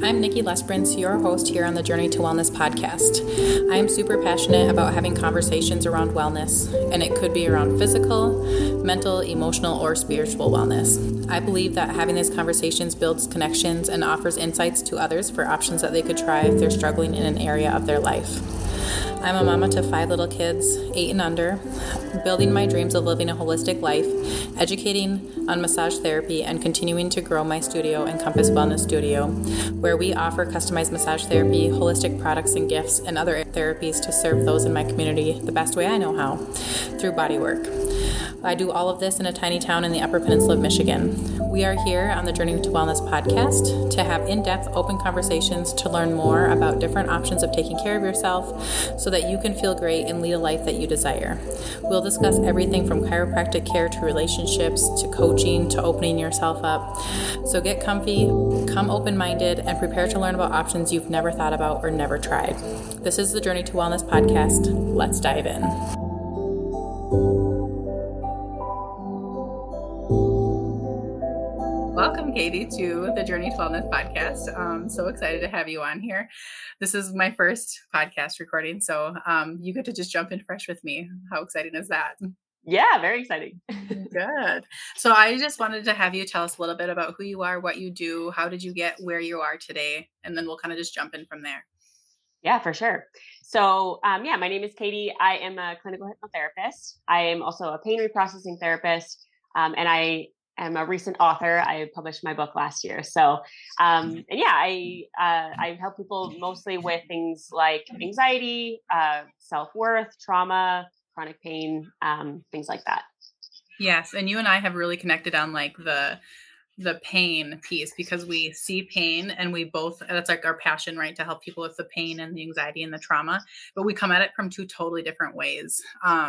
I'm Nikki Lesprance, your host here on the Journey to Wellness podcast. I am super passionate about having conversations around wellness, and it could be around physical, mental, emotional, or spiritual wellness. I believe that having these conversations builds connections and offers insights to others for options that they could try if they're struggling in an area of their life. I'm a mama to 5 little kids, 8 and under, building my dreams of living a holistic life, educating on massage therapy, and continuing to grow my studio, Encompass Wellness Studio, where we offer customized massage therapy, holistic products and gifts, and other therapies to serve those in my community the best way I know how, through bodywork. I do all of this in a tiny town in the Upper Peninsula of Michigan. We are here on the Journey to Wellness podcast to have in-depth, open conversations to learn more about different options of taking care of yourself so that you can feel great and lead a life that you desire. We'll discuss everything from chiropractic care to relationships to coaching to opening yourself up. So get comfy, come open-minded, and prepare to learn about options you've never thought about or never tried. This is the Journey to Wellness podcast. Let's dive in. Welcome, Katie, to the Journey to Wellness podcast. I'm so excited to have you on here. This is my first podcast recording, so you get to just jump in fresh with me. How exciting is that? Yeah, very exciting. Good. So I just wanted to have you tell us a little bit about who you are, what you do, how did you get where you are today, and then we'll kind of just jump in from there. Yeah, for sure. So, my name is Katie. I am a clinical hypnotherapist. I am also a pain reprocessing therapist, and I am a recent author. I published my book last year. So, I help people mostly with things like anxiety, self-worth, trauma, chronic pain, things like that. Yes, and you and I have really connected on like the pain piece because we see pain and we both, that's like our passion, right? To help people with the pain and the anxiety and the trauma, but we come at it from two totally different ways.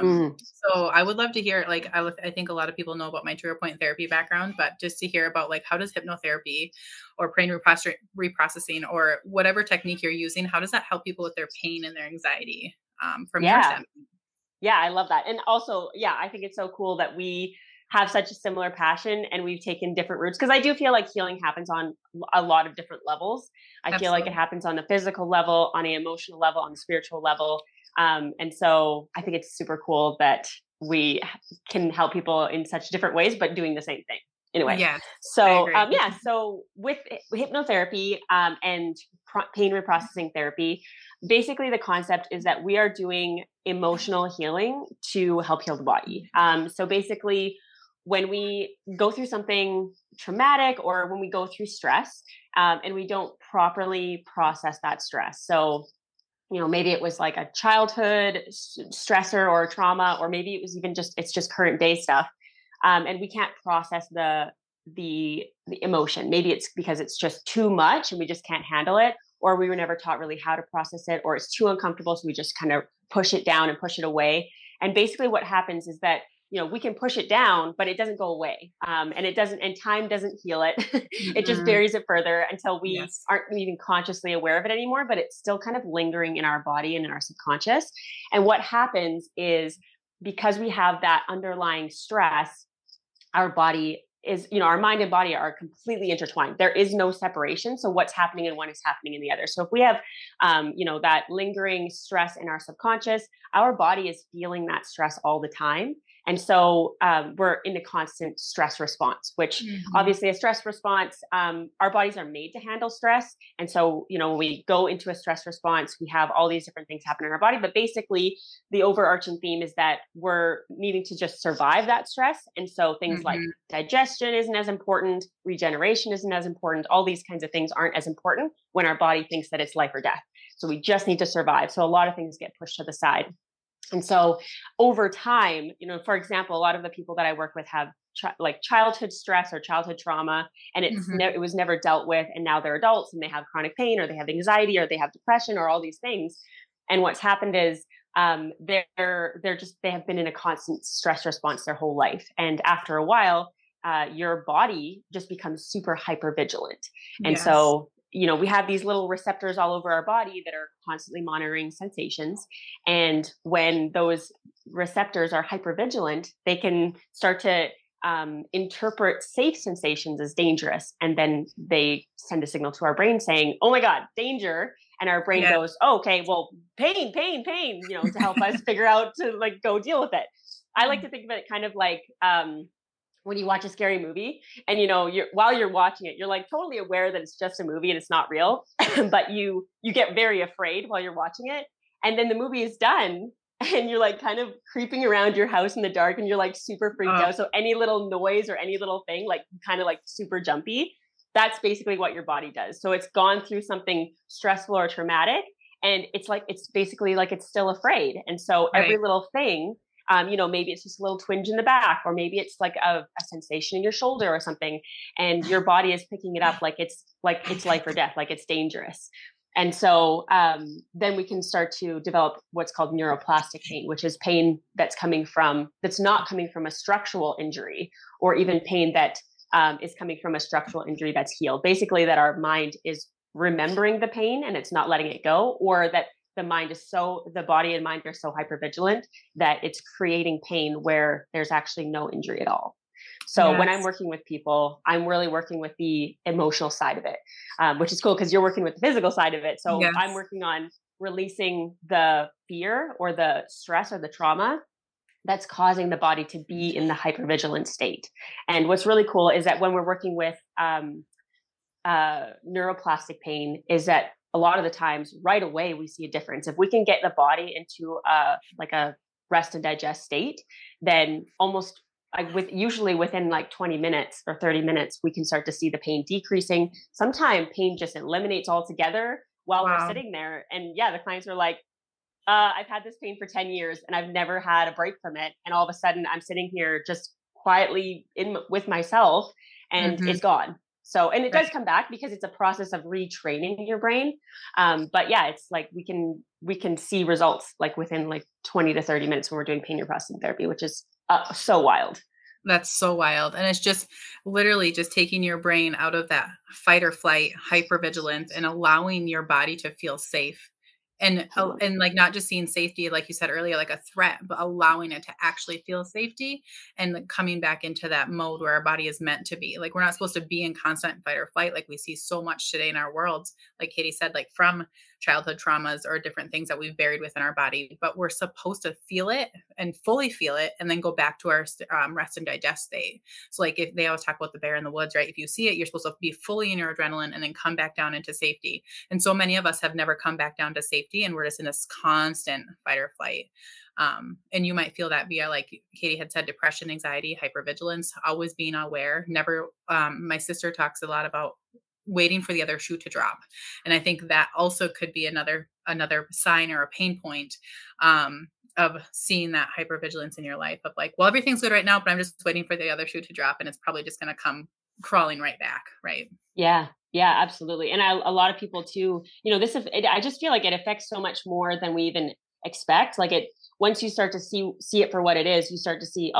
So I would love to hear, like, I think a lot of people know about my trigger point therapy background, but just to hear about like, how does hypnotherapy or brain reprocessing or whatever technique you're using, how does that help people with their pain and their anxiety from your standpoint? Yeah, I love that. And also, I think it's so cool that we have such a similar passion and we've taken different routes, because I do feel like healing happens on a lot of different levels. I feel like it happens on the physical level, on the emotional level, on the spiritual level. And so I think it's super cool that we can help people in such different ways, but doing the same thing anyway. Yes, so, so with hypnotherapy and pain reprocessing therapy, basically the concept is that we are doing emotional healing to help heal the body. So basically, when we go through something traumatic or when we go through stress and we don't properly process that stress. So, maybe it was like a childhood stressor or trauma, or maybe it was even it's just current day stuff. And we can't process the emotion. Maybe it's because it's just too much and we just can't handle it, or we were never taught really how to process it, or it's too uncomfortable. So we just kind of push it down and push it away. And basically what happens is that, we can push it down, but it doesn't go away. And time doesn't heal it. It just buries it further until we aren't even consciously aware of it anymore, but it's still kind of lingering in our body and in our subconscious. And what happens is, because we have that underlying stress, our body is, our mind and body are completely intertwined. There is no separation. So what's happening in one is happening in the other. So if we have, that lingering stress in our subconscious, our body is feeling that stress all the time. And so we're in a constant stress response, which obviously a stress response, our bodies are made to handle stress. And so, when we go into a stress response, we have all these different things happen in our body. But basically, the overarching theme is that we're needing to just survive that stress. And so things like digestion isn't as important, regeneration isn't as important. All these kinds of things aren't as important when our body thinks that it's life or death. So we just need to survive. So a lot of things get pushed to the side. And so over time, for example, a lot of the people that I work with have childhood stress or childhood trauma, and it was never dealt with. And now they're adults and they have chronic pain, or they have anxiety, or they have depression, or all these things. And what's happened is they have been in a constant stress response their whole life. And after a while, your body just becomes super hypervigilant. And so we have these little receptors all over our body that are constantly monitoring sensations. And when those receptors are hypervigilant, they can start to interpret safe sensations as dangerous. And then they send a signal to our brain saying, oh my God, danger. And our brain goes, oh, okay, well, pain, to help us figure out to like go deal with it. I like to think of it kind of like when you watch a scary movie and, while you're watching it, you're like totally aware that it's just a movie and it's not real, but you get very afraid while you're watching it. And then the movie is done and you're like kind of creeping around your house in the dark and you're like super freaked out. So any little noise or any little thing, like kind of like super jumpy, that's basically what your body does. So it's gone through something stressful or traumatic and it's basically like it's still afraid. And so every little thing, maybe it's just a little twinge in the back, or maybe it's like a sensation in your shoulder or something. And your body is picking it up like it's life or death, like it's dangerous. And so then we can start to develop what's called neuroplastic pain, which is pain that's not coming from a structural injury, or even pain that is coming from a structural injury that's healed. Basically, that our mind is remembering the pain and it's not letting it go, or that the body and mind are so hypervigilant that it's creating pain where there's actually no injury at all. So when I'm working with people, I'm really working with the emotional side of it, which is cool because you're working with the physical side of it. So I'm working on releasing the fear or the stress or the trauma that's causing the body to be in the hypervigilant state. And what's really cool is that when we're working with neuroplastic pain, is that a lot of the times right away we see a difference. If we can get the body into a rest and digest state, then usually within like 20 minutes or 30 minutes, we can start to see the pain decreasing. Sometimes pain just eliminates altogether while we're sitting there. And the clients are like, I've had this pain for 10 years and I've never had a break from it. And all of a sudden I'm sitting here just quietly with myself and it's gone. So, and it does come back because it's a process of retraining your brain. But it's like we can see results like within like 20 to 30 minutes when we're doing pain reprocessing therapy, which is so wild. That's so wild. And it's just literally just taking your brain out of that fight or flight hypervigilance and allowing your body to feel safe. And like not just seeing safety, like you said earlier, like a threat, but allowing it to actually feel safety and coming back into that mode where our body is meant to be. Like we're not supposed to be in constant fight or flight. Like we see so much today in our worlds, like Katie said, like from childhood traumas or different things that we've buried within our body, but we're supposed to feel it and fully feel it and then go back to our rest and digest state. So like if they always talk about the bear in the woods, right? If you see it, you're supposed to be fully in your adrenaline and then come back down into safety. And so many of us have never come back down to safety and we're just in this constant fight or flight. And you might feel that via, like Katie had said, depression, anxiety, hypervigilance, always being aware. Never, my sister talks a lot about waiting for the other shoe to drop. And I think that also could be another sign or a pain point of seeing that hypervigilance in your life of like, well, everything's good right now, but I'm just waiting for the other shoe to drop. And it's probably just going to come crawling right back. Right. Yeah, absolutely. And a lot of people too, I just feel like it affects so much more than we even expect. Like once you start to see it for what it is, you start to see,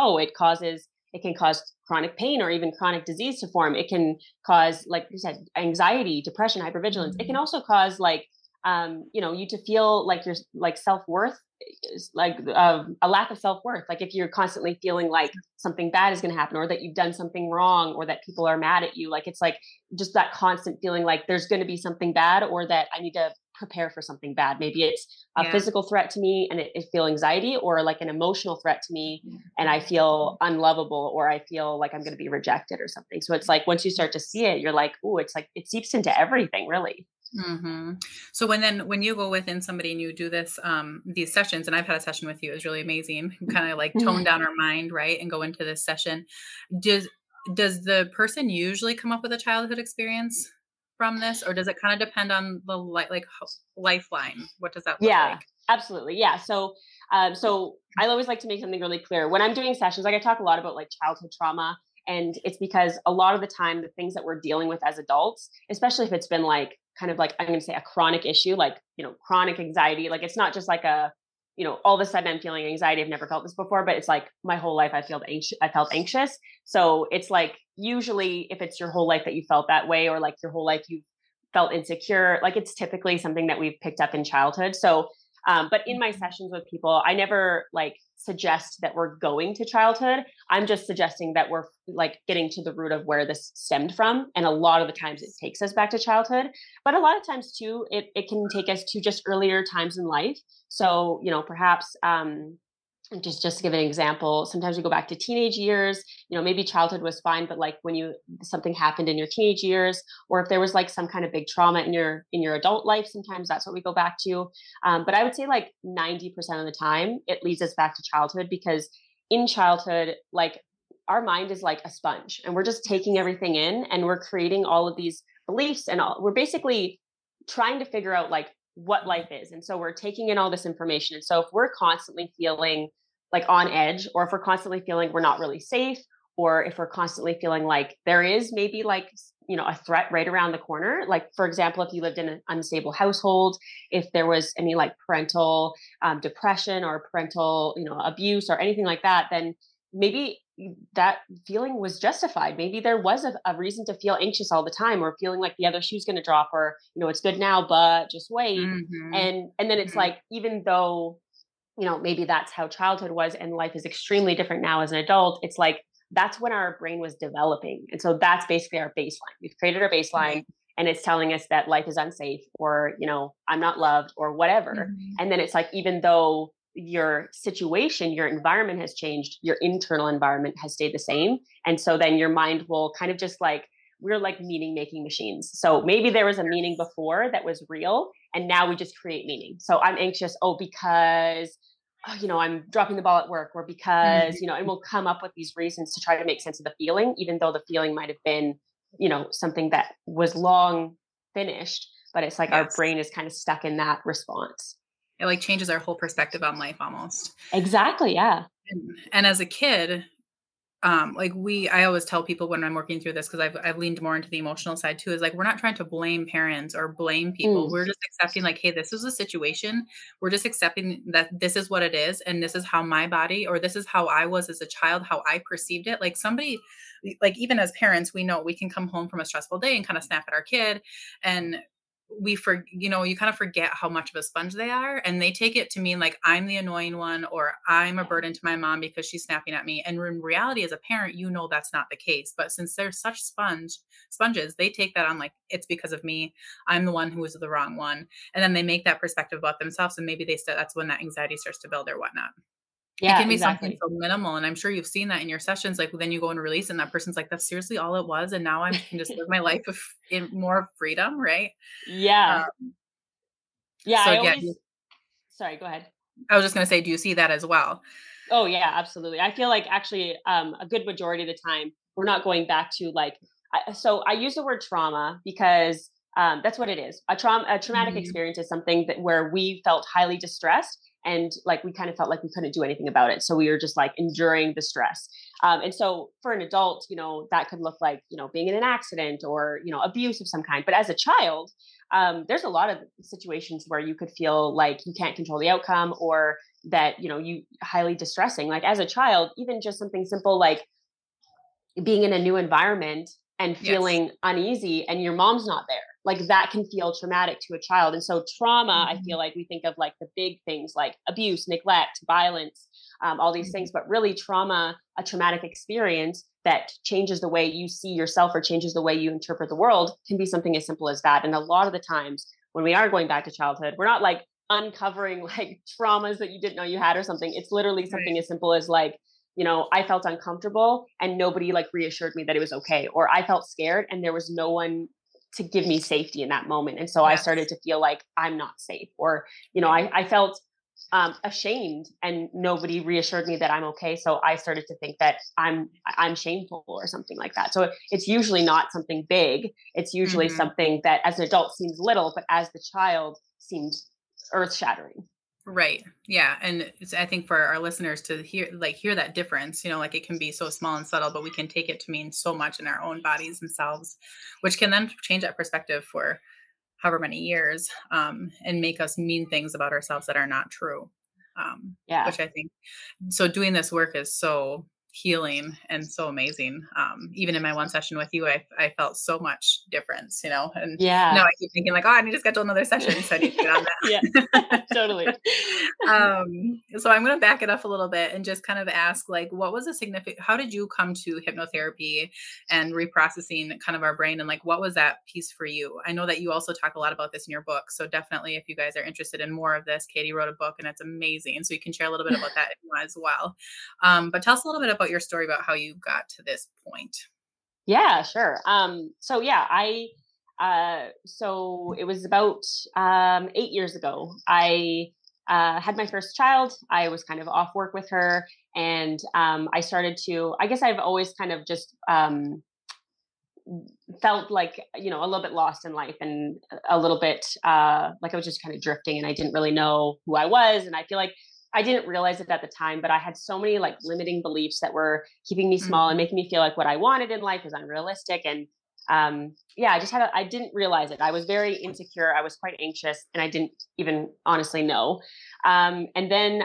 it can cause chronic pain or even chronic disease to form. It can cause, like you said, anxiety, depression, hypervigilance. It can also cause like, you to feel like your like self-worth is like a lack of self-worth. Like if you're constantly feeling like something bad is going to happen or that you've done something wrong or that people are mad at you, like it's like just that constant feeling like there's going to be something bad or that I need to prepare for something bad. Maybe it's a physical threat to me and it feel anxiety, or like an emotional threat to me and I feel unlovable, or I feel like I'm going to be rejected or something. So it's like, once you start to see it, you're like, oh, it's like, it seeps into everything really. Mm-hmm. So when you go within somebody and you do this, these sessions, and I've had a session with you, it was really amazing, kind of like tone down our mind, right? And go into this session. Does the person usually come up with a childhood experience from this, or does it kind of depend on the lifeline? What does that look like? Absolutely. Yeah. So I always like to make something really clear when I'm doing sessions. Like I talk a lot about like childhood trauma, and it's because a lot of the time the things that we're dealing with as adults, especially if it's been like kind of like, I'm going to say a chronic issue, like, chronic anxiety, like it's not just like all of a sudden I'm feeling anxiety. I've never felt this before, but it's like my whole life I felt anxious. So it's like, usually if it's your whole life that you felt that way, or like your whole life you felt insecure, like it's typically something that we've picked up in childhood. So But in my sessions with people, I never like suggest that we're going to childhood. I'm just suggesting that we're like getting to the root of where this stemmed from. And a lot of the times it takes us back to childhood, but a lot of times too, it can take us to just earlier times in life. So, perhaps, just to give an example, sometimes we go back to teenage years. Maybe childhood was fine, but like when something happened in your teenage years, or if there was like some kind of big trauma in your adult life, sometimes that's what we go back to. But I would say like 90% of the time it leads us back to childhood, because in childhood, like our mind is like a sponge and we're just taking everything in and we're creating all of these beliefs and we're basically trying to figure out like what life is. And so we're taking in all this information. And so if we're constantly feeling like on edge, or if we're constantly feeling we're not really safe, or if we're constantly feeling like there is maybe like, a threat right around the corner, like for example, if you lived in an unstable household, if there was any like parental depression or parental, abuse or anything like that, then maybe that feeling was justified. Maybe there was a reason to feel anxious all the time, or feeling like the other shoe's going to drop, or it's good now but just wait. Mm-hmm. And then it's like, even though maybe that's how childhood was and life is extremely different now as an adult, it's like that's when our brain was developing. And so that's basically our baseline. We've created our baseline, and it's telling us that life is unsafe, or I'm not loved, or whatever. Mm-hmm. And then it's like, even though your situation, your environment has changed, your internal environment has stayed the same. And so then your mind will kind of just like, we're like meaning making machines. So maybe there was a meaning before that was real, and now we just create meaning. So I'm anxious, because I'm dropping the ball at work, or because, and we'll come up with these reasons to try to make sense of the feeling, even though the feeling might have been, something that was long finished, but it's like our brain is kind of stuck in that response. It like changes our whole perspective on life almost. Exactly. Yeah. And as a kid, I always tell people when I'm working through this, because I've leaned more into the emotional side too, is like, we're not trying to blame parents or blame people. We're just accepting like, hey, this is a situation. We're just accepting that this is what it is. And this is how my body, or this is how I was as a child, how I perceived it. Like somebody, like even as parents, we know we can come home from a stressful day and kind of snap at our kid, and you kind of forget how much of a sponge they are, and they take it to mean like I'm the annoying one, or I'm a burden to my mom because she's snapping at me. And in reality, as a parent, that's not the case. But since they're such sponges, they take that on like, it's because of me. I'm the one who was the wrong one. And then they make that perspective about themselves. And maybe that's when that anxiety starts to build or whatnot. Yeah, it can be exactly. something so minimal. And I'm sure you've seen that in your sessions. Like then you go and release, and that person's like, that's seriously all it was. And now I can just live my life in more freedom. Right. Yeah. Yeah. So sorry, go ahead. I was just going to say, do you see that as well? Oh yeah, absolutely. I feel like actually a good majority of the time we're not going back to like, so I use the word trauma because that's what it is. A traumatic experience is something where we felt highly distressed, and like we kind of felt like we couldn't do anything about it. So we were just like enduring the stress. And so for an adult, that could look like, being in an accident, or, abuse of some kind. But as a child, there's a lot of situations where you could feel like you can't control the outcome, or that, you highly distressing. Like as a child, even just something simple like being in a new environment and feeling uneasy and your mom's not there, like that can feel traumatic to a child. And so trauma, I feel like we think of like the big things like abuse, neglect, violence, all these things, but really trauma, a traumatic experience that changes the way you see yourself or changes the way you interpret the world, can be something as simple as that. And a lot of the times when we are going back to childhood, we're not like uncovering like traumas that you didn't know you had or something. It's literally something as simple as like, I felt uncomfortable and nobody like reassured me that it was okay. Or I felt scared and there was no one to give me safety in that moment. And so I started to feel like I'm not safe, or, I felt ashamed and nobody reassured me that I'm okay. So I started to think that I'm shameful or something like that. So it's usually not something big. It's usually something that as an adult seems little, but as the child seems earth shattering. Right. Yeah. And I think for our listeners to hear that difference, like it can be so small and subtle, but we can take it to mean so much in our own bodies and selves, which can then change that perspective for however many years, and make us mean things about ourselves that are not true. Which I think, so doing this work is so healing and so amazing. Even in my one session with you, I felt so much difference, and now Yeah. I keep thinking like, oh, I need to schedule another session. So I need to get on Yeah, that. totally. So I'm going to back it up a little bit and just kind of ask, like, what was a significant, how did you come to hypnotherapy and reprocessing kind of our brain? And like, what was that piece for you? I know that you also talk a lot about this in your book. So definitely, if you guys are interested in more of this, Katie wrote a book and it's amazing. So you can share a little bit about that if you want as well. But tell us a little bit about your story about how you got to this point. Yeah, sure. So yeah, so it was about 8 years ago. I had my first child. I was kind of off work with her, and I started to. I guess I've always kind of just felt like a little bit lost in life, and a little bit like I was just kind of drifting, and I didn't really know who I was. And I feel like I didn't realize it at the time, but I had so many like limiting beliefs that were keeping me small and Mhm. making me feel like what I wanted in life was unrealistic. And yeah, I didn't realize it. I was very insecure. I was quite anxious, and I didn't even honestly know. And then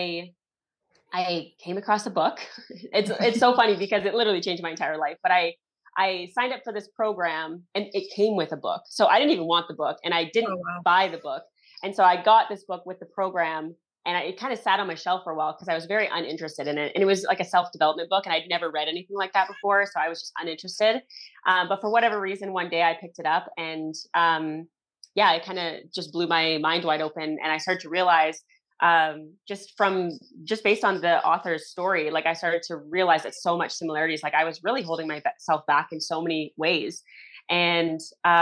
I came across a book. It's so funny because it literally changed my entire life. But I signed up for this program, and it came with a book. So I didn't even want the book, and I Oh, didn't wow. buy the book. And so I got this book with the program, and it kind of sat on my shelf for a while because I was very uninterested in it. And it was like a self-development book, and I'd never read anything like that before. So I was just uninterested. But for whatever reason, one day I picked it up, and yeah, it kind of just blew my mind wide open. And I started to realize just based on the author's story, like I started to realize that so much similarities. Like I was really holding myself back in so many ways, and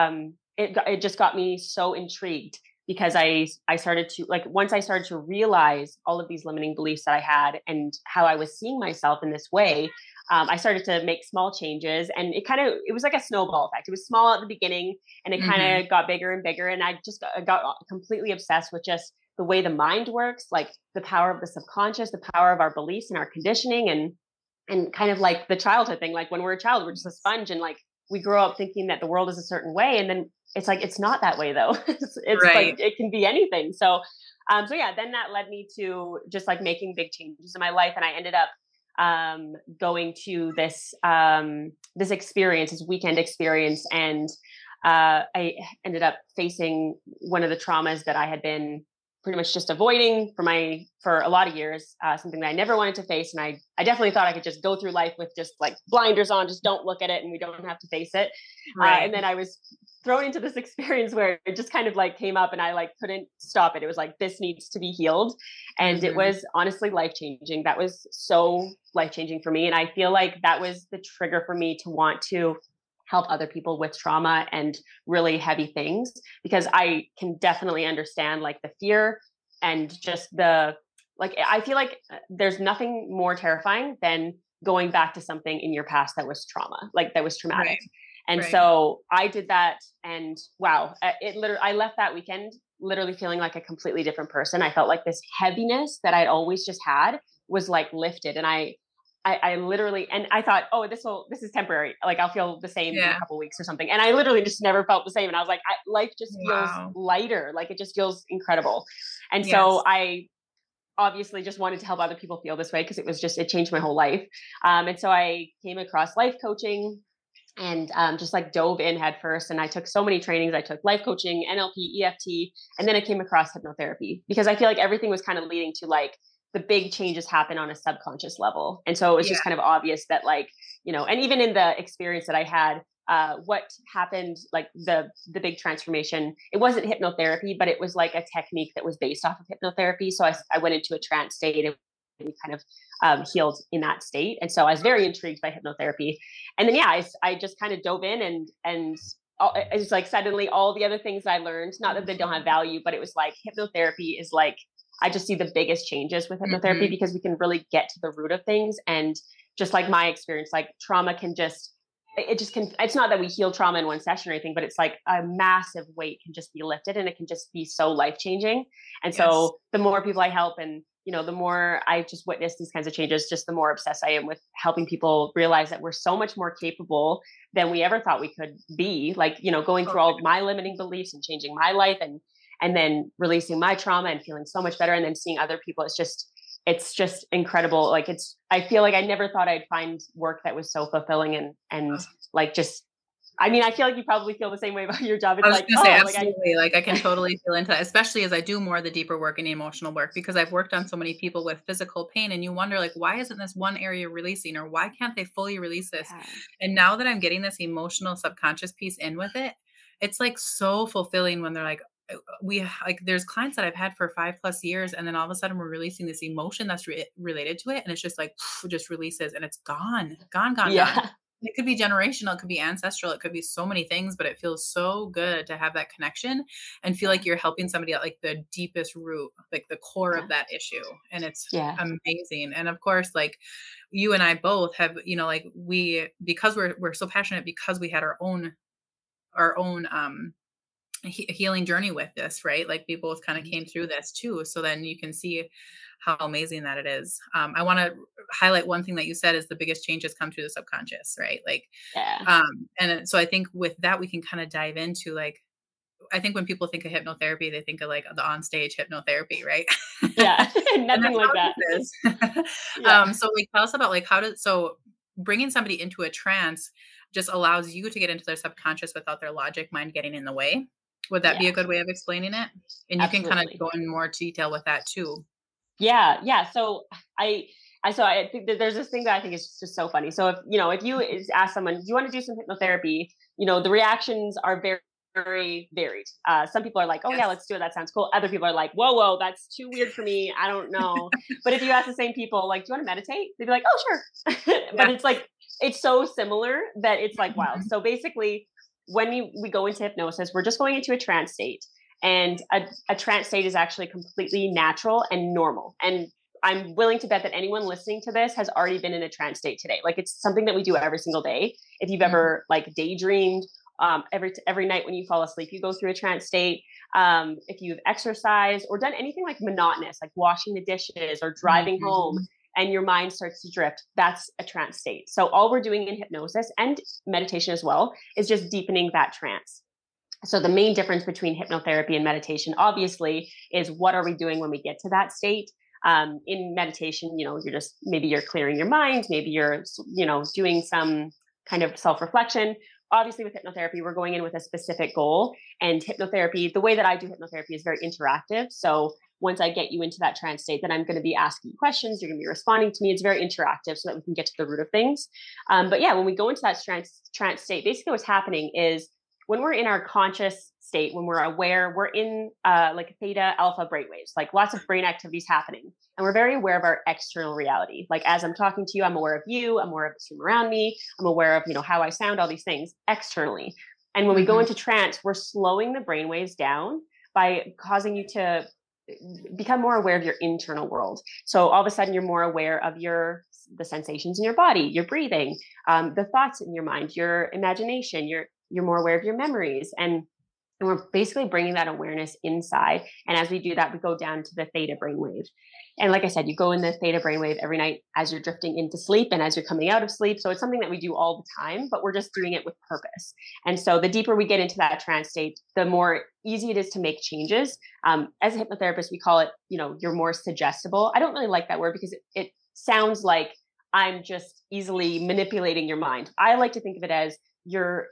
it just got me so intrigued because I started to like once I started to realize all of these limiting beliefs that I had and how I was seeing myself in this way. I started to make small changes, and it was like a snowball effect. It was small at the beginning, and it kind Mhm. of got bigger and bigger, and I just got completely obsessed with just the way the mind works, like the power of the subconscious, the power of our beliefs and our conditioning, and kind of like the childhood thing. Like when we're a child, we're just a sponge, and like we grow up thinking that the world is a certain way, and then it's like it's not that way though. It's like Right. it can be anything. So yeah, then that led me to just like making big changes in my life, and I ended up going to this experience, this weekend experience, and I ended up facing one of the traumas that I had been pretty much just avoiding for a lot of years, something that I never wanted to face. And I definitely thought I could just go through life with just like blinders on, just don't look at it and we don't have to face it. And Right. then I was thrown into this experience where it just kind of like came up and I like couldn't stop it. It was like, this needs to be healed. And it Mhm. was honestly life changing. That was so life changing for me. And I feel like that was the trigger for me to want to help other people with trauma and really heavy things, because I can definitely understand like the fear and just I feel like there's nothing more terrifying than going back to something in your past that was trauma, like that was traumatic. Right. And Right. so I did that, and wow, I left that weekend literally feeling like a completely different person. I felt like this heaviness that I'd always just had was like lifted, and I literally, and I thought, oh, this is temporary. Like I'll feel the same in a Yeah. couple weeks or something. And I literally just never felt the same. And I was like, life just feels Wow. lighter. Like it just feels incredible. And so Yes. I obviously just wanted to help other people feel this way because it changed my whole life. And so I came across life coaching and just like dove in head first. And I took so many trainings. I took life coaching, NLP, EFT, and then I came across hypnotherapy because I feel like everything was kind of leading to like the big changes happen on a subconscious level. And so it was Yeah. just kind of obvious that and even in the experience that I had, what happened, like the big transformation, it wasn't hypnotherapy, but it was like a technique that was based off of hypnotherapy. So I went into a trance state and we kind of healed in that state. And so I was very intrigued by hypnotherapy. And then, yeah, I just kind of dove in and it's like suddenly all the other things I learned, not that they don't have value, but it was like hypnotherapy is like, I just see the biggest changes with hypnotherapy Mhm. because we can really get to the root of things. And just like my experience, like trauma can just, it just can, it's not that we heal trauma in one session or anything, but it's like a massive weight can just be lifted and it can just be so life changing. And Yes. so the more people I help and, the more I just witness these kinds of changes, just the more obsessed I am with helping people realize that we're so much more capable than we ever thought we could be. Like, going Oh through my all of my limiting beliefs and changing my life and then releasing my trauma and feeling so much better and then seeing other people. it's just incredible. Like I feel like I never thought I'd find work that was so fulfilling and like just, I mean, I feel like you probably feel the same way about your job. It's I was like, gonna say, oh, absolutely. Like I can totally feel into that, especially as I do more of the deeper work and the emotional work, because I've worked on so many people with physical pain, and you wonder, like, why isn't this one area releasing, or why can't they fully release this? yeah. And now that I'm getting this emotional subconscious piece in with it, it's like so fulfilling when they're like, there's clients that I've had for 5+ years, and then all of a sudden we're releasing this emotion that's related to it, and it's just like just releases, and it's gone. Yeah. It could be generational, it could be ancestral, it could be so many things, but it feels so good to have that connection and feel like you're helping somebody at like the deepest root, like the core of that issue. And it's Yeah. amazing. And of course, like you and I both have, like because we're so passionate, because we had our own healing journey with this, right? Like we both kind of came through this too. So then you can see how amazing that it is. I want to highlight one thing that you said is the biggest changes come through the subconscious, right? Like, Yeah. and so I think with that, we can kind of dive into like, I think when people think of hypnotherapy, they think of like the on-stage hypnotherapy, right? Yeah. Nothing like that. Yeah. So like, tell us about like so bringing somebody into a trance just allows you to get into their subconscious without their logic mind getting in the way. Would that be a good way of explaining it? And you can kind of go in more detail with that too. Yeah. So I think that there's this thing that I think is just so funny. So if you ask someone, do you want to do some hypnotherapy? The reactions are very, very varied. Some people are like, oh yeah, let's do it. That sounds cool. Other people are like, whoa, that's too weird for me. I don't know. But if you ask the same people, like, do you want to meditate? They'd be like, oh, sure. But it's like, it's so similar that it's like wild. So basically, when we go into hypnosis, we're just going into a trance state. And a trance state is actually completely natural and normal. And I'm willing to bet that anyone listening to this has already been in a trance state today. Like it's something that we do every single day. If you've ever like daydreamed, every night when you fall asleep, you go through a trance state. If you've exercised or done anything like monotonous, like washing the dishes or driving home, and your mind starts to drift, that's a trance state. So all we're doing in hypnosis and meditation as well is just deepening that trance. So the main difference between hypnotherapy and meditation, obviously, is what are we doing when we get to that state? In meditation, you're clearing your mind, maybe you're, doing some kind of self-reflection. Obviously with hypnotherapy, we're going in with a specific goal, and hypnotherapy, the way that I do hypnotherapy is very interactive. So once I get you into that trance state, then I'm going to be asking you questions. You're going to be responding to me. It's very interactive so that we can get to the root of things. But yeah, when we go into that trance state, basically what's happening is when we're in our conscious state, when we're aware, we're in like theta, alpha brainwaves, like lots of brain activities happening. And we're very aware of our external reality. Like as I'm talking to you, I'm aware of you, I'm aware of this room around me, I'm aware of, how I sound, all these things externally. And when we go into trance, we're slowing the brainwaves down by causing you to become more aware of your internal world. So all of a sudden you're more aware of the sensations in your body, your breathing, the thoughts in your mind, your imagination, you're more aware of your memories. And we're basically bringing that awareness inside. And as we do that, we go down to the theta brainwave. And like I said, you go in the theta brainwave every night as you're drifting into sleep and as you're coming out of sleep. So it's something that we do all the time, but we're just doing it with purpose. And so the deeper we get into that trance state, the more easy it is to make changes. As a hypnotherapist, we call it, you're more suggestible. I don't really like that word because it sounds like I'm just easily manipulating your mind. I like to think of it as you're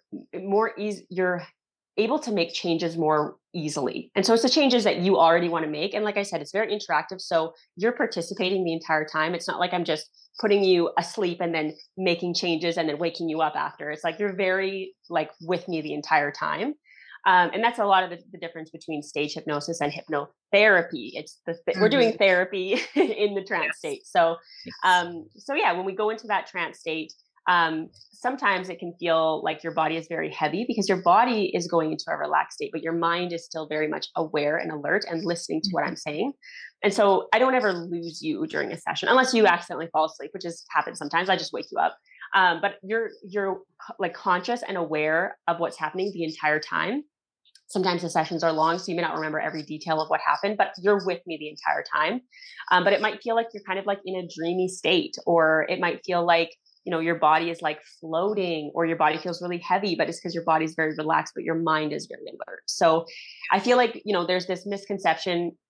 able to make changes more easily. And so it's the changes that you already want to make. And like I said, it's very interactive. So you're participating the entire time. It's not like I'm just putting you asleep and then making changes and then waking you up after. It's like you're very like with me the entire time. And that's a lot of the difference between stage hypnosis and hypnotherapy. It's we're doing therapy in the trance state. So yeah, when we go into that trance state, sometimes it can feel like your body is very heavy because your body is going into a relaxed state, but your mind is still very much aware and alert and listening to what I'm saying. And so I don't ever lose you during a session unless you accidentally fall asleep, which happens sometimes. I just wake you up. But you're like conscious and aware of what's happening the entire time. Sometimes the sessions are long, so you may not remember every detail of what happened, but you're with me the entire time. But it might feel like you're kind of like in a dreamy state, or it might feel like, your body is like floating, or your body feels really heavy, but it's because your body's very relaxed, but your mind is very alert. So I feel like, there's this misconception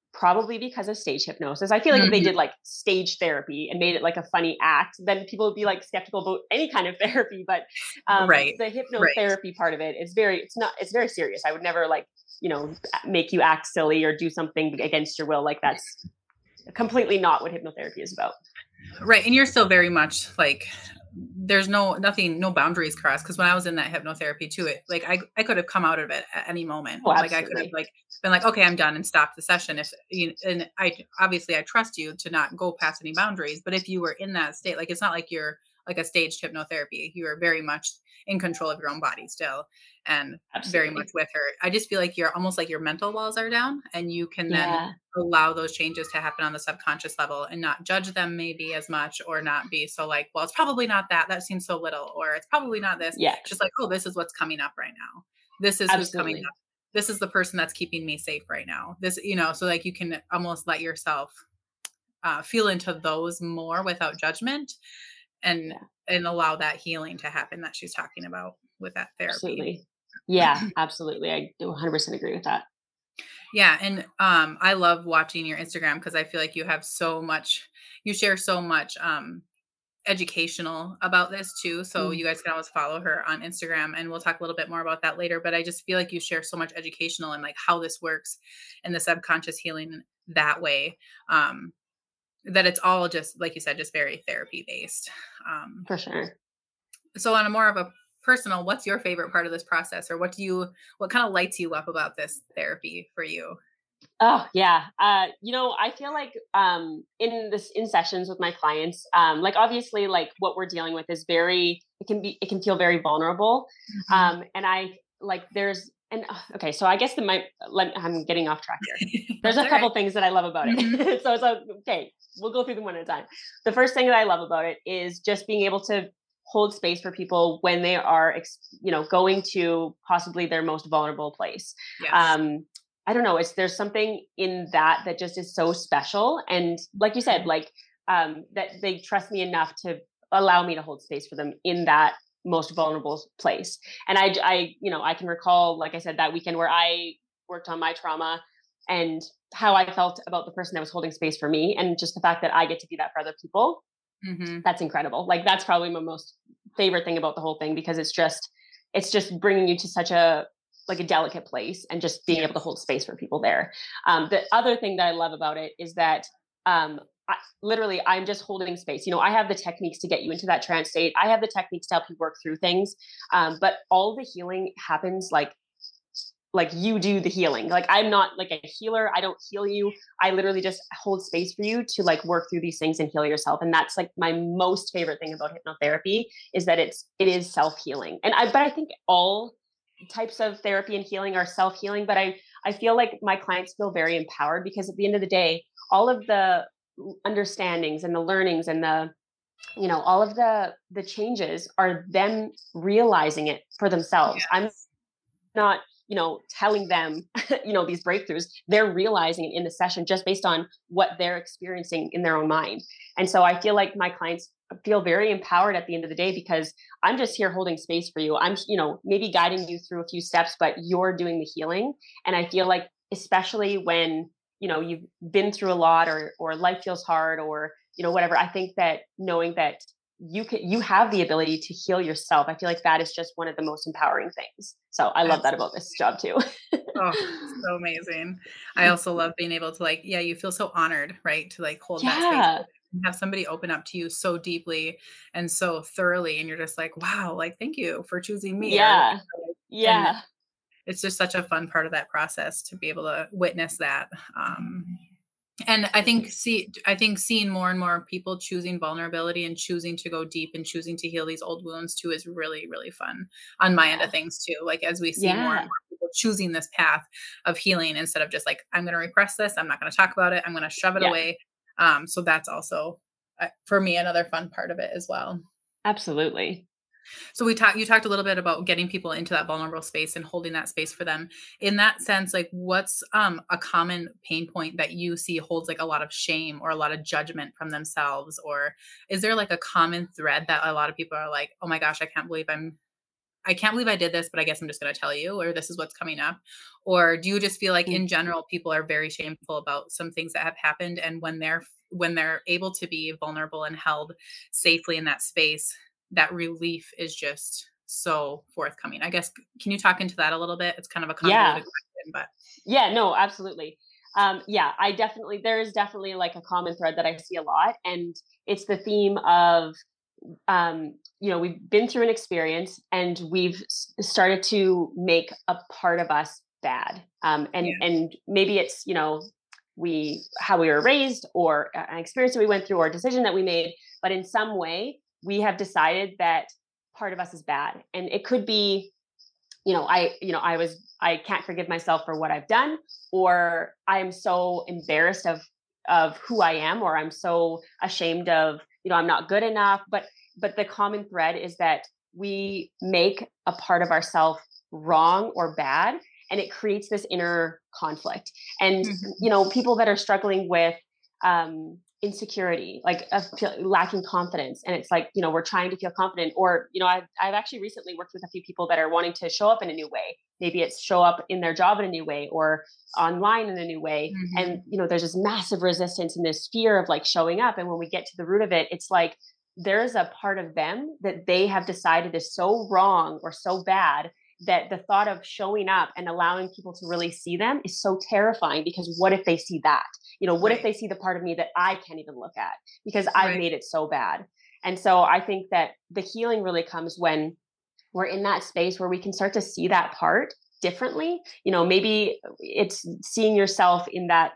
probably because of stage hypnosis. I feel like if they did like stage therapy and made it like a funny act, then people would be like skeptical about any kind of therapy. But Right. the hypnotherapy part of it is it's very serious. I would never like, make you act silly or do something against your will. Like that's completely not what hypnotherapy is about. Right. And you're still very much like, there's no boundaries crossed. Cause when I was in that hypnotherapy too, it like, I could have come out of it at any moment. Oh, like I could have like been like, okay, I'm done and stopped the session. And I trust you to not go past any boundaries, but if you were in that state, like, it's not like you're like a staged hypnotherapy, you are very much in control of your own body still. And very much with her. I just feel like you're almost like your mental walls are down and you can then allow those changes to happen on the subconscious level and not judge them maybe as much, or not be so like, well, it's probably not that seems so little, or it's probably not this. Yeah. Just like, oh, this is what's coming up right now. This is who's coming up. This is the person that's keeping me safe right now. This, so like you can almost let yourself feel into those more without judgment and allow that healing to happen that she's talking about with that therapy. Absolutely. Yeah, absolutely. I do 100% agree with that. Yeah. And I love watching your Instagram because I feel like you share so much educational about this too. So you guys can always follow her on Instagram, and we'll talk a little bit more about that later. But I just feel like you share so much educational and like how this works and the subconscious healing that way. That it's all just, like you said, just very therapy based. For sure. So on a more of a personal, what's your favorite part of this process, or what kind of lights you up about this therapy for you? Oh yeah. I feel like in sessions with my clients, like obviously like what we're dealing with is it can feel very vulnerable. And I like okay, so I guess I'm getting off track here. There's a couple things that I love about it. So it's okay, we'll go through them one at a time. The first thing that I love about it is just being able to hold space for people when they are, going to possibly their most vulnerable place. Yes. I don't know. There's something in that just is so special. And like you said, like, that they trust me enough to allow me to hold space for them in that most vulnerable place. And I can recall, like I said, that weekend where I worked on my trauma and how I felt about the person that was holding space for me. And just the fact that I get to do that for other people. Mm-hmm. That's incredible. Like that's probably my most favorite thing about the whole thing, because it's just bringing you to such a delicate place and just being able to hold space for people there. The other thing that I love about it is that I'm just holding space. I have the techniques to get you into that trance state. I have the techniques to help you work through things. But all the healing happens like you do the healing. Like I'm not like a healer. I don't heal you. I literally just hold space for you to like work through these things and heal yourself. And that's like my most favorite thing about hypnotherapy, is that it is self-healing. But I think all types of therapy and healing are self-healing, but I feel like my clients feel very empowered, because at the end of the day, all of the understandings and the learnings and the all of the changes are them realizing it for themselves. Yeah. I'm not telling them these breakthroughs. They're realizing it in the session just based on what they're experiencing in their own mind. And so I feel like my clients feel very empowered at the end of the day, because I'm just here holding space for you. I'm maybe guiding you through a few steps, but you're doing the healing. And I feel like, especially when you've been through a lot, or life feels hard, or whatever, I think that knowing that you have the ability to heal yourself, I feel like that is just one of the most empowering things. So I love that about this job too. Oh, so amazing. I also love being able to you feel so honored, right? To like hold that space and have somebody open up to you so deeply and so thoroughly. And you're just like, wow, like, thank you for choosing me. Yeah. And it's just such a fun part of that process to be able to witness that. And I think seeing more and more people choosing vulnerability and choosing to go deep and choosing to heal these old wounds too is really, really fun on my end of things too. Like as we see more and more people choosing this path of healing, instead of just like, I'm going to repress this, I'm not going to talk about it, I'm going to shove it away. So that's also for me another fun part of it as well. Absolutely. So you talked a little bit about getting people into that vulnerable space and holding that space for them. In that sense, like what's a common pain point that you see holds like a lot of shame or a lot of judgment from themselves? Or is there like a common thread that a lot of people are like, oh my gosh, I can't believe I'm I can't believe I did this, but I guess I'm just going to tell you, or this is what's coming up? Or do you just feel like in general, people are very shameful about some things that have happened? And when they're able to be vulnerable and held safely in that space, that relief is just so forthcoming. I guess, can you talk into that a little bit? It's kind of a Yeah. convoluted question, but Yeah, no, absolutely. Yeah, there is definitely like a common thread that I see a lot. And it's the theme of, we've been through an experience and we've started to make a part of us bad. yeah, And maybe it's, how we were raised or an experience that we went through or a decision that we made, but in some way we have decided that part of us is bad. And it could be, I can't forgive myself for what I've done, or I'm so embarrassed of who I am, or I'm so ashamed of, I'm not good enough. But the common thread is that we make a part of ourselves wrong or bad, and it creates this inner conflict. And people that are struggling with insecurity, like lacking confidence, and it's like, we're trying to feel confident, or I've actually recently worked with a few people that are wanting to show up in a new way. Maybe it's show up in their job in a new way or online in a new way. And there's this massive resistance and this fear of like showing up. And when we get to the root of it, it's like there's a part of them that they have decided is so wrong or so bad that the thought of showing up and allowing people to really see them is so terrifying, because what if they see that? What if they see the part of me that I can't even look at because I've made it so bad? And so I think that the healing really comes when we're in that space where we can start to see that part differently. Maybe it's seeing yourself in that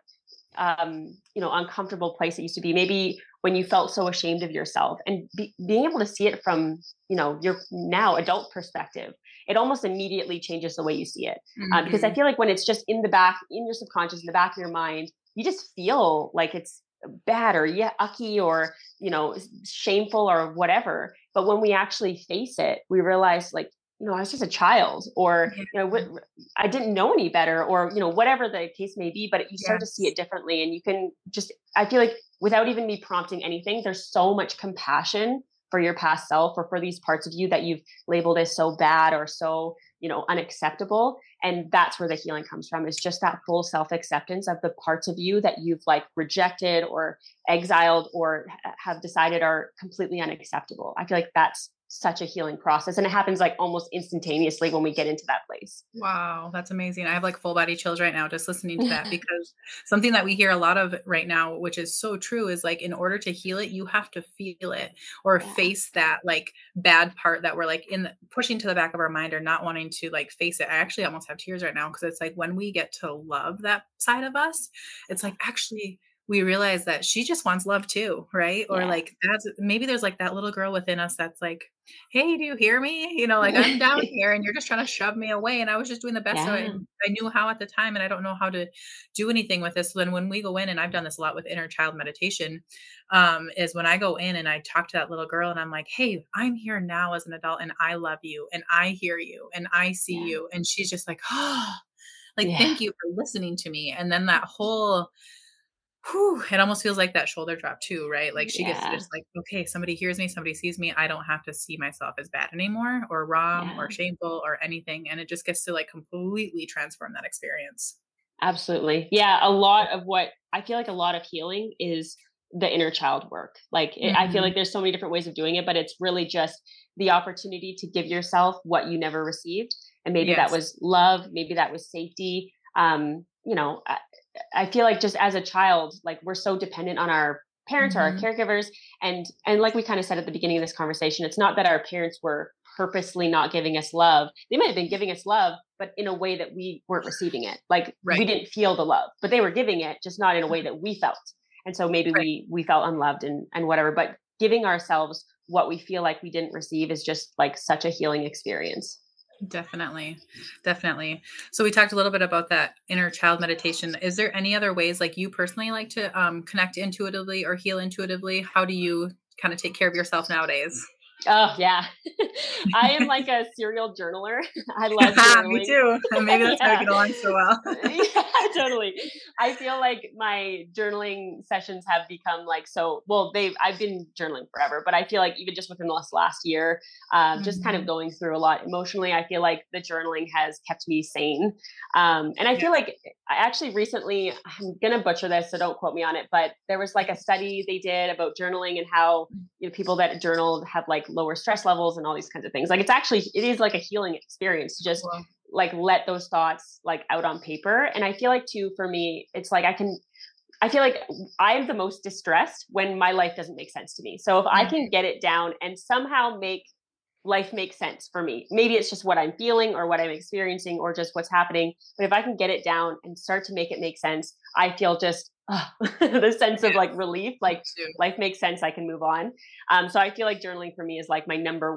uncomfortable place it used to be, maybe when you felt so ashamed of yourself, and being able to see it from, your now adult perspective, it almost immediately changes the way you see it. Because I feel like when it's just in your subconscious, in the back of your mind, you just feel like it's bad or yucky or, shameful or whatever. But when we actually face it, we realize like, I was just a child, or, I didn't know any better, or, whatever the case may be, but you start to see it differently. And you can I feel like without even me prompting anything, there's so much compassion for your past self, or for these parts of you that you've labeled as so bad or so, unacceptable. And that's where the healing comes from, is just that full self-acceptance of the parts of you that you've like rejected or exiled or have decided are completely unacceptable. I feel like that's such a healing process, and it happens like almost instantaneously when we get into that place. Wow, that's amazing. I have like full body chills right now just listening to that, because something that we hear a lot of right now, which is so true, is like in order to heal it, you have to feel it or face that like bad part that we're like pushing to the back of our mind or not wanting to like face it. I actually almost have tears right now, because it's like when we get to love that side of us, it's like actually we realize that she just wants love too, right? Or like maybe there's like that little girl within us that's like, hey, do you hear me? Like I'm down here and you're just trying to shove me away. And I was just doing the best I knew how at the time. And I don't know how to do anything with this. So then when we go in, and I've done this a lot with inner child meditation, is when I go in and I talk to that little girl and I'm like, hey, I'm here now as an adult and I love you and I hear you and I see you. And she's just like, oh, like, thank you for listening to me. And then that whole, it almost feels like that shoulder drop too, right? Like she gets to just like, okay, somebody hears me, somebody sees me. I don't have to see myself as bad anymore or wrong or shameful or anything. And it just gets to like completely transform that experience. Absolutely. Yeah. A lot of healing is the inner child work. Like I feel like there's so many different ways of doing it, but it's really just the opportunity to give yourself what you never received. And maybe that was love. Maybe that was safety. I feel like just as a child, like we're so dependent on our parents or our caregivers. And like we kind of said at the beginning of this conversation, it's not that our parents were purposely not giving us love. They might have been giving us love, but in a way that we weren't receiving it. Like we didn't feel the love, but they were giving it, just not in a way that we felt. And so maybe we felt unloved and whatever, but giving ourselves what we feel like we didn't receive is just like such a healing experience. Definitely. Definitely. So we talked a little bit about that inner child meditation. Is there any other ways like you personally like to connect intuitively or heal intuitively? How do you kind of take care of yourself nowadays? Oh yeah. I am like a serial journaler. I love Me journaling. too. And maybe that's why we Yeah. get along so well. Yeah, totally. I feel like my journaling sessions have become like so well, I've been journaling forever, but I feel like even just within the last year, just kind of Mhm. going through a lot emotionally, I feel like the journaling has kept me sane. And I Yeah. feel like I actually recently, I'm gonna butcher this, so don't quote me on it, but there was like a study they did about journaling and how people that journal have like lower stress levels and all these kinds of things. Like it is like a healing experience to just Well, like let those thoughts like out on paper. And I feel like too, for me, it's like I feel like I'm the most distressed when my life doesn't make sense to me. So if I can mhm. get it down and somehow make life make sense for me, maybe it's just what I'm feeling or what I'm experiencing or just what's happening. But if I can get it down and start to make it make sense, I feel just the sense of Yeah, like relief, me like too. life makes sense. I can move on. So I feel like journaling for me is like my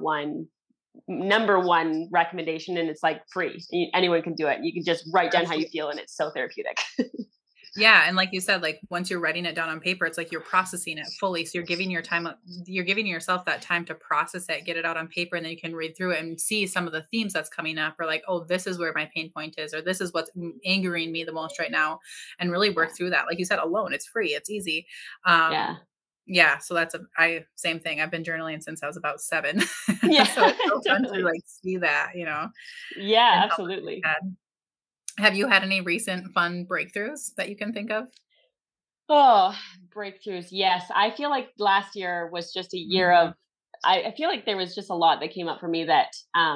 number one recommendation, and it's like free. Anyone can do it. You can just write down how you Absolutely. feel and it's so therapeutic. Yeah, and like you said, like once you're writing it down on paper, it's like you're processing it fully. So you're giving yourself that time to process it, get it out on paper, and then you can read through it and see some of the themes that's coming up, or like, oh, this is where my pain point is, or this is what's angering me the most right now, and really Yeah. work through that. Like you said, alone, it's free, it's easy. Um, Yeah. yeah, so I same thing. I've been journaling since I was about 7. Yeah. So it's so fun to Totally. like see that, Yeah, and how much it's absolutely. had. Have you had any recent fun breakthroughs that you can think of? Oh, breakthroughs. Yes. I feel like last year was just a year Mhm. of, I feel like there was just a lot that came up for me that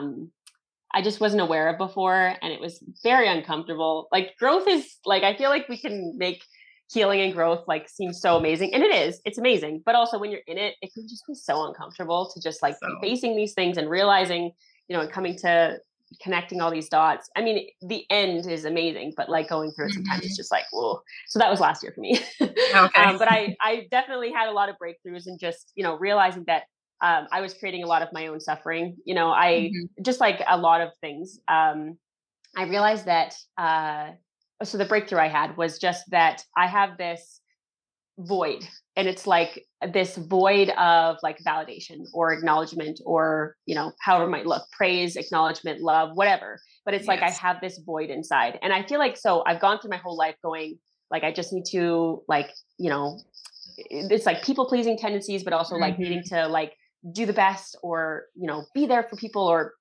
I just wasn't aware of before. And it was very uncomfortable. Like growth is like, I feel like we can make healing and growth like seem so amazing. And it's amazing. But also when you're in it, it can just be so uncomfortable to just like be So, facing these things and realizing, and coming to connecting all these dots. I mean, the end is amazing, but like going through it sometimes it's mhm. just like, whoa. So that was last year for me. Okay. But I definitely had a lot of breakthroughs and just, realizing that I was creating a lot of my own suffering. I Mhm. just like a lot of things. I realized that. So the breakthrough I had was just that I have this void, and it's like this void of like validation or acknowledgement or however it might look, praise, acknowledgement, love, whatever. But it's like I Yes. have this void inside, and I feel like so I've gone through my whole life going like I just need to like it's like people pleasing tendencies, but also like needing Mhm. to like do the best or be there for people or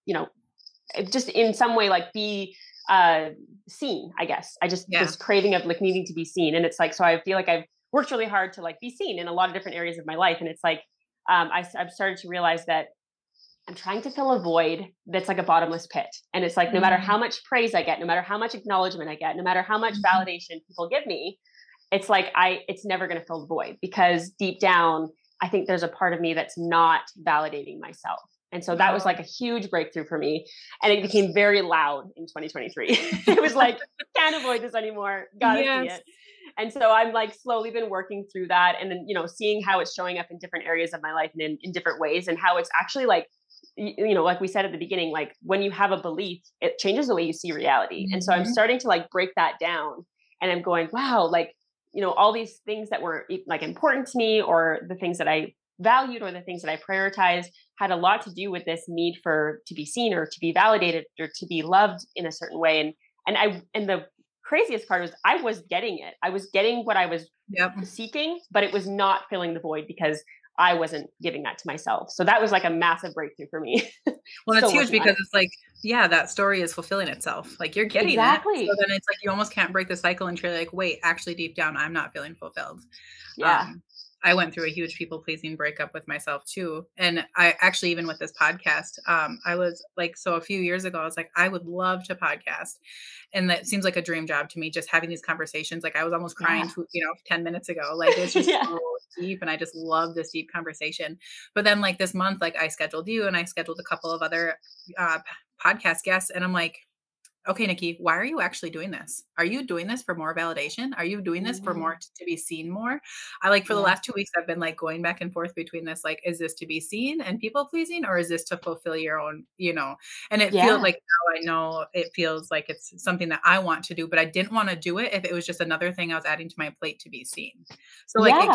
just in some way like be uh seen. I guess I just Yeah. this craving of like needing to be seen, and it's like so I feel like I've worked really hard to like be seen in a lot of different areas of my life, and it's like I've started to realize that I'm trying to fill a void that's like a bottomless pit. And it's like, no matter how Mhm. much praise I get, no matter how much acknowledgement I get, no matter how much Mhm. validation people give me, it's like it's never going to fill the void because deep down, I think there's a part of me that's not validating myself. And so that was Oh, like a huge breakthrough for me. And it that's became very loud in 2023. It was like, can't avoid this anymore. Gotta see yes. it. And so I'm like slowly been working through that and then, seeing how it's showing up in different areas of my life and in different ways and how it's actually like, like we said at the beginning, like when you have a belief, it changes the way you see reality. And so I'm Mhm. starting to like break that down and I'm going, wow, like, all these things that were like important to me or the things that I valued or the things that I prioritized had a lot to do with this need for to be seen or to be validated or to be loved in a certain way. And the craziest part was I was getting it. I was getting what I was Yep. seeking, but it was not filling the void because I wasn't giving that to myself. So that was like a massive breakthrough for me. Well, it's Still huge working on because it. it's like, yeah, that story is fulfilling itself. Like you're getting it. So Exactly. then it's like you almost can't break the cycle until you're like, wait, actually deep down, I'm not feeling fulfilled. Yeah. Um, I went through a huge people pleasing breakup with myself too. And I actually, even with this podcast, I was like, so a few years ago, I was like, I would love to podcast. And that seems like a dream job to me, just having these conversations. Like I was almost crying, Yeah. 10 minutes ago. Like it's just Yeah. so deep. And I just love this deep conversation. But then like this month, like I scheduled you and I scheduled a couple of other uh, podcast guests. And I'm like, okay, Nikki, why are you actually doing this? Are you doing this for more validation? Are you doing this for Mhm. more to be seen more? I like for the Yeah. last 2 weeks, I've been like going back and forth between this, like, is this to be seen and people pleasing, or is this to fulfill your own, and it feels Yeah. like now I know it feels like it's something that I want to do, but I didn't want to do it if it was just another thing I was adding to my plate to be seen. So like it came Yeah.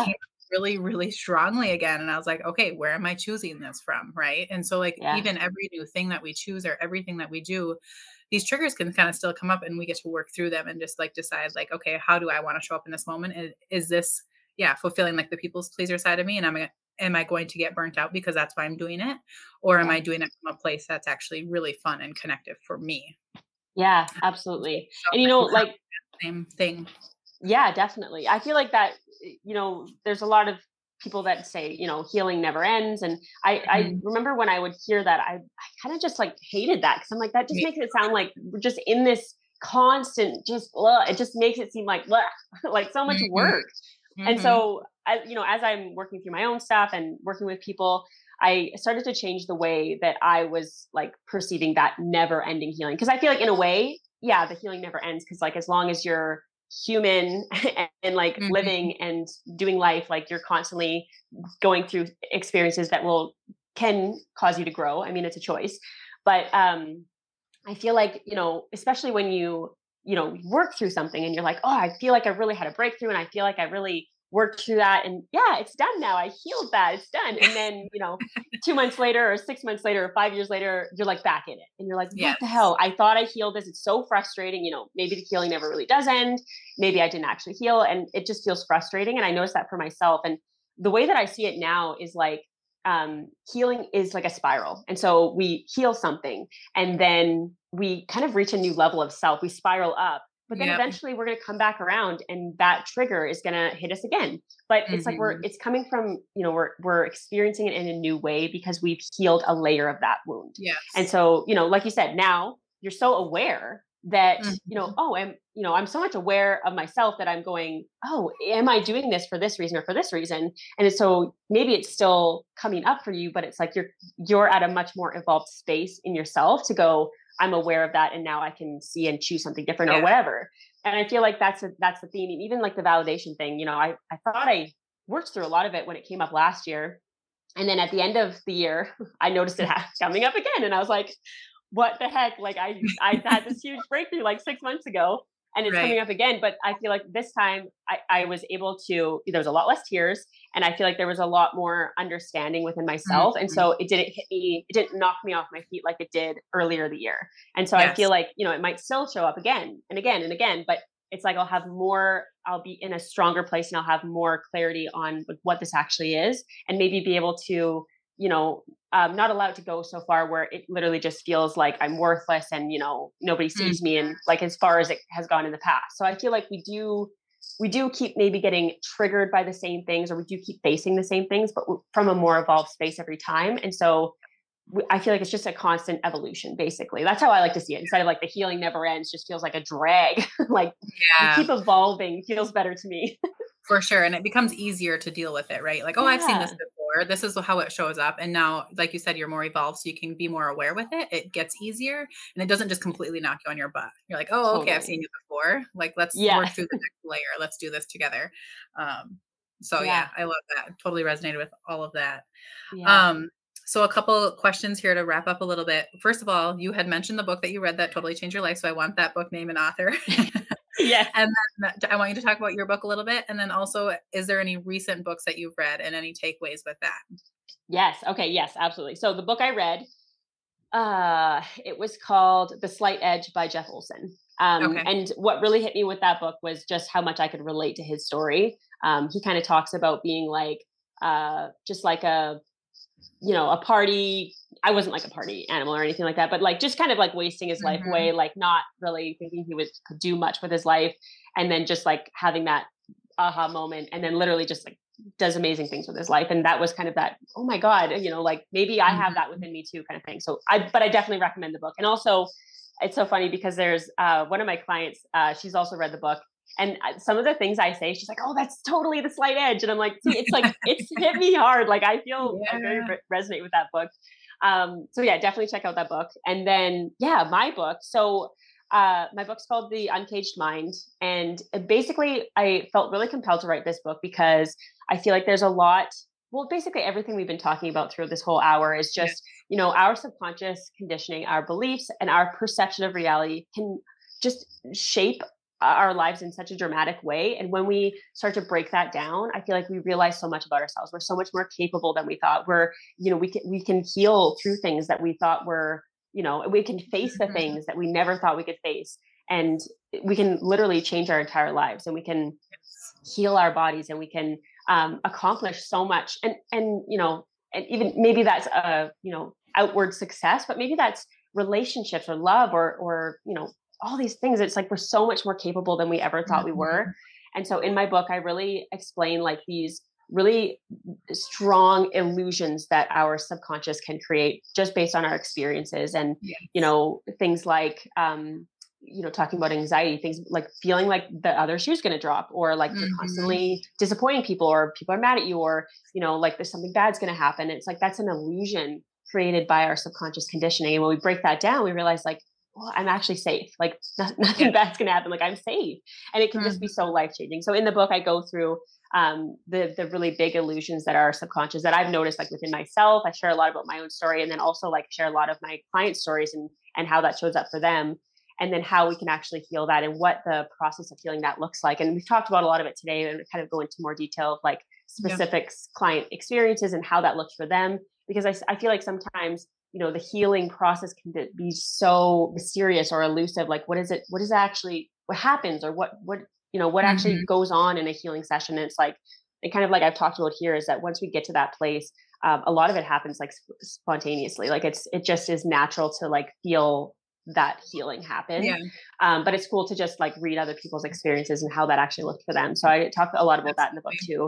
really, really strongly again. And I was like, okay, where am I choosing this from? Right. And so like Yeah. even every new thing that we choose or everything that we do, these triggers can kind of still come up and we get to work through them and just like decide like, okay, how do I want to show up in this moment? And is this, fulfilling like the people's pleaser side of me? And am I going to get burnt out because that's why I'm doing it? Or am Yeah. I doing it from a place that's actually really fun and connective for me? Yeah, absolutely. And like, same thing. yeah, definitely. I feel like that, there's a lot of people that say, healing never ends. And I remember when I would hear that, I kind of just like hated that, because I'm like, that just makes it sound like we're just in this constant, it just makes it seem like, like so much work. And so, as I'm working through my own stuff and working with people, I started to change the way that I was like perceiving that never ending healing. Cause I feel like in a way, yeah, the healing never ends. Cause like, as long as you're human and like living and doing life, like you're constantly going through experiences that can cause you to grow. I mean, it's a choice, but I feel like, especially when you work through something and you're like, oh, I feel like I really had a breakthrough and I feel like I really worked through that, and yeah, it's done now. I healed that. It's done. And then, 2 months later or 6 months later or 5 years later, you're like back in it. And you're like, what the hell? I thought I healed this. It's so frustrating. Maybe the healing never really does end. Maybe I didn't actually heal. And it just feels frustrating. And I noticed that for myself. And the way that I see it now is like, healing is like a spiral. And so we heal something and then we kind of reach a new level of self. We spiral up. But then eventually we're going to come back around and that trigger is going to hit us again. But it's like it's coming from, we're experiencing it in a new way because we've healed a layer of that wound. Yes. And so, like you said, now you're so aware that, I'm so much aware of myself that I'm going, oh, am I doing this for this reason or for this reason? And so maybe it's still coming up for you, but it's like you're at a much more evolved space in yourself to go, I'm aware of that. And now I can see and choose something different or whatever. And I feel like that's the theme. And even like the validation thing, I thought I worked through a lot of it when it came up last year. And then at the end of the year, I noticed it coming up again. And I was like, what the heck? Like I had this huge breakthrough like 6 months ago and it's coming up again. But I feel like this time I was able to, there was a lot less tears and I feel like there was a lot more understanding within myself. And so it didn't hit me, it didn't knock me off my feet like it did earlier the year. And so I feel like, it might still show up again and again and again, but it's like I'll be in a stronger place and I'll have more clarity on what this actually is and maybe be able to, not allowed to go so far where it literally just feels like I'm worthless and, nobody sees me and like as far as it has gone in the past. So I feel like we do keep maybe getting triggered by the same things or we do keep facing the same things, but from a more evolved space every time. And so I feel like it's just a constant evolution, basically. That's how I like to see it. Instead of like the healing never ends, just feels like a drag. Like you keep evolving feels better to me. For sure. And it becomes easier to deal with it, right? Like, oh, I've seen this before. This is how it shows up. And now, like you said, you're more evolved, so you can be more aware with it. It gets easier and it doesn't just completely knock you on your butt. You're like, oh, okay, I've seen you before. Like, let's work through the next layer. Let's do this together. So I love that. Totally resonated with all of that. Yeah. So a couple questions here to wrap up a little bit. First of all, you had mentioned the book that you read that totally changed your life. So I want that book name and author. Yes. And then I want you to talk about your book a little bit. And then also, is there any recent books that you've read and any takeaways with that? Yes. Okay. Yes, absolutely. So the book I read, it was called The Slight Edge by Jeff Olson. And what really hit me with that book was just how much I could relate to his story. He kind of talks about being like, just like a party. I wasn't like a party animal or anything like that, but like just kind of like wasting his life away, like not really thinking he could do much with his life. And then just like having that aha moment and then literally just like does amazing things with his life. And that was kind of that, oh my God, like maybe I have that within me too kind of thing. So but I definitely recommend the book. And also it's so funny because there's one of my clients, she's also read the book. And some of the things I say, she's like, oh, that's totally The Slight Edge. And I'm like, see, it's like, it's hit me hard. Like I feel I very resonate with that book. So yeah, definitely check out that book. And then, my book. So my book's called The Uncaged Mind. And basically I felt really compelled to write this book because I feel like there's a lot, well, basically everything we've been talking about through this whole hour is just, our subconscious conditioning, our beliefs and our perception of reality can just shape our lives in such a dramatic way. And when we start to break that down, I feel like we realize so much about ourselves. We're so much more capable than we thought. We can heal through things that we thought were, we can face the things that we never thought we could face. And we can literally change our entire lives, and we can heal our bodies, and we can accomplish so much. And even maybe that's outward success, but maybe that's relationships or love or all these things. It's like we're so much more capable than we ever thought we were. And so in my book, I really explain like these really strong illusions that our subconscious can create just based on our experiences. And things like talking about anxiety, things like feeling like the other shoe's going to drop, or like you're constantly disappointing people, or people are mad at you, or like there's something bad's going to happen. It's like that's an illusion created by our subconscious conditioning. And when we break that down, we realize like, well, I'm actually safe. Like nothing bad's going to happen. Like I'm safe. And it can just be so life-changing. So in the book, I go through the really big illusions that are subconscious that I've noticed like within myself. I share a lot about my own story, and then also like share a lot of my clients' stories and how that shows up for them, and then how we can actually heal that and what the process of healing that looks like. And we've talked about a lot of it today, and kind of go into more detail of like specific client experiences and how that looks for them. Because I feel like sometimes, the healing process can be so mysterious or elusive. Like, what happens, or what actually goes on in a healing session. And it's like, and kind of like I've talked about here, is that once we get to that place, a lot of it happens like spontaneously. Like it just is natural to like feel that healing happen. But it's cool to just like read other people's experiences and how that actually looked for them. So I talk a lot about that in the book too.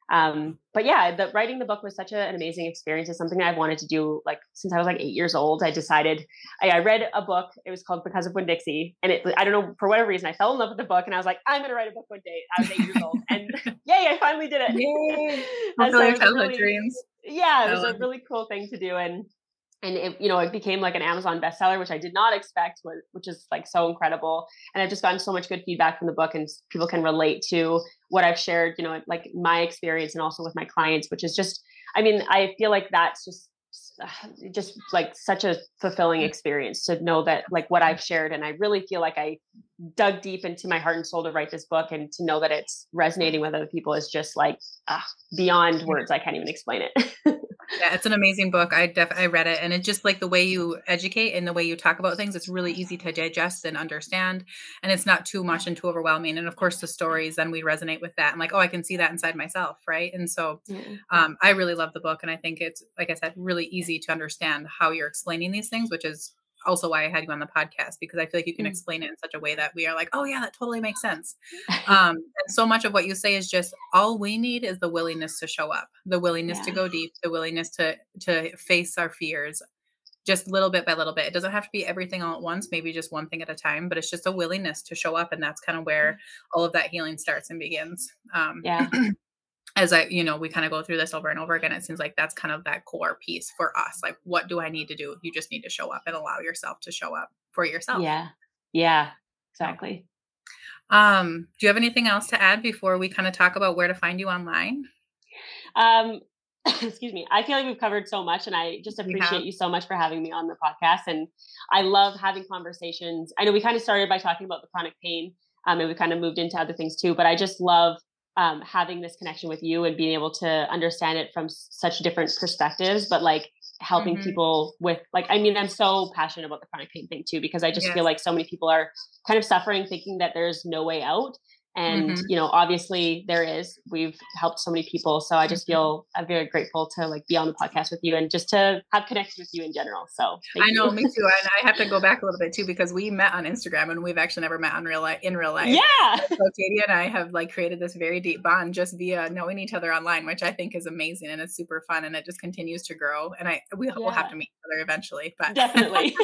But yeah, writing the book was such an amazing experience. It's something that I've wanted to do like since I was like 8 years old. I decided I read a book. It was called Because of Winn-Dixie, and I don't know, for whatever reason I fell in love with the book, and I was like, I'm going to write a book one day. I was 8 years old, and yay, I finally did it. Yay! So your childhood dreams. Yeah, it was a really cool thing to do, and it, it became like an Amazon bestseller, which I did not expect, which is like so incredible. And I've just gotten so much good feedback from the book, and people can relate to what I've shared, like my experience, and also with my clients, which is just, I feel like that's just like such a fulfilling experience to know that like what I've shared. And I really feel like I dug deep into my heart and soul to write this book, and to know that it's resonating with other people is just like beyond words. I can't even explain it. Yeah, it's an amazing book. I read it, and it's just like the way you educate and the way you talk about things. It's really easy to digest and understand, and it's not too much and too overwhelming. And of course, the stories, then we resonate with that, and like, oh, I can see that inside myself, right? And so, I really love the book, and I think it's, like I said, really easy to understand how you're explaining these things, which is also why I had you on the podcast, because I feel like you can explain it in such a way that we are like, oh yeah, that totally makes sense. And so much of what you say is just, all we need is the willingness to show up, the willingness to go deep, the willingness to face our fears, just little bit by little bit. It doesn't have to be everything all at once, maybe just one thing at a time, but it's just a willingness to show up. And that's kind of where all of that healing starts and begins. As we kind of go through this over and over again, it seems like that's kind of that core piece for us. Like, what do I need to do? You just need to show up and allow yourself to show up for yourself. Yeah, exactly. Do you have anything else to add before we kind of talk about where to find you online? Excuse me. I feel like we've covered so much, and I just appreciate you so much for having me on the podcast. And I love having conversations. I know we kind of started by talking about the chronic pain, and we kind of moved into other things too, but I just love having this connection with you and being able to understand it from such different perspectives, but like helping people with like, I'm so passionate about the chronic pain thing too, because I just feel like so many people are kind of suffering, thinking that there's no way out. And, obviously there is. We've helped so many people. So I just feel I'm very grateful to like be on the podcast with you, and just to have connected with you in general. So I know, me too. And I have to go back a little bit too, because we met on Instagram, and we've actually never met in real life. Yeah. So Katie and I have like created this very deep bond just via knowing each other online, which I think is amazing, and it's super fun, and it just continues to grow. And we'll have to meet each other eventually, but definitely.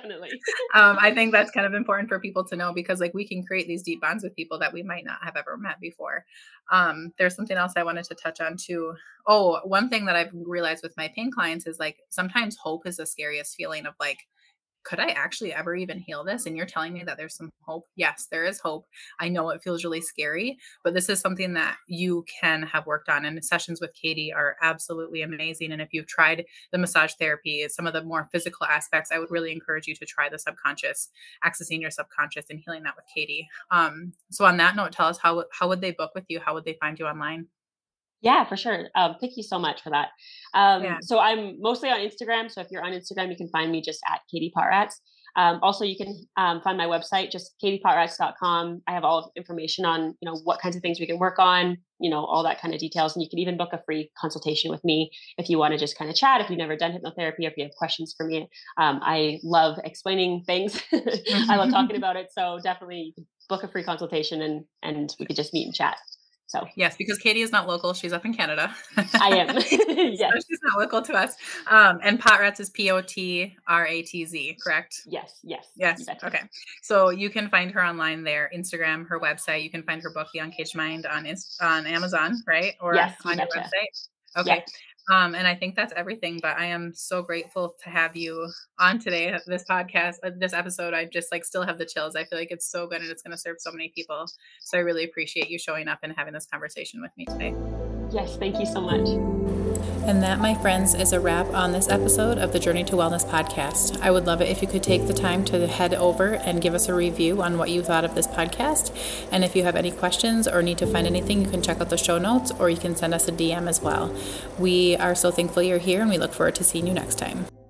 I think that's kind of important for people to know, because like we can create these deep bonds with people that we might not have ever met before. There's something else I wanted to touch on too. Oh, one thing that I've realized with my pain clients is like, sometimes hope is the scariest feeling of like, could I actually ever even heal this? And you're telling me that there's some hope. Yes, there is hope. I know it feels really scary, but this is something that you can have worked on. And sessions with Katie are absolutely amazing. And if you've tried the massage therapy, some of the more physical aspects, I would really encourage you to try the subconscious, accessing your subconscious and healing that with Katie. So on that note, tell us how would they book with you? How would they find you online? Yeah, for sure. Thank you so much for that. So I'm mostly on Instagram. So if you're on Instagram, you can find me just at Katie Potrats. Also, you can find my website, just katiepotrats.com. I have all of information on, what kinds of things we can work on, all that kind of details. And you can even book a free consultation with me if you want to just kind of chat, if you've never done hypnotherapy, or if you have questions for me. I love explaining things. I love talking about it. So definitely you can book a free consultation and we could just meet and chat. So yes, because Katie is not local. She's up in Canada. I am. Yes. So she's not local to us. And Potrats is Potratz, correct? Yes. Okay. So you can find her online there, Instagram, her website. You can find her book, The Uncaged Mind, on Amazon, right? Or on your website. Okay. Yes. And I think that's everything, but I am so grateful to have you on today, this podcast, this episode. I just still have the chills. I feel like it's so good and it's going to serve so many people. So I really appreciate you showing up and having this conversation with me today. Yes. Thank you so much. And that, my friends, is a wrap on this episode of the Journey to Wellness podcast. I would love it if you could take the time to head over and give us a review on what you thought of this podcast. And if you have any questions or need to find anything, you can check out the show notes or you can send us a DM as well. We are so thankful you're here and we look forward to seeing you next time.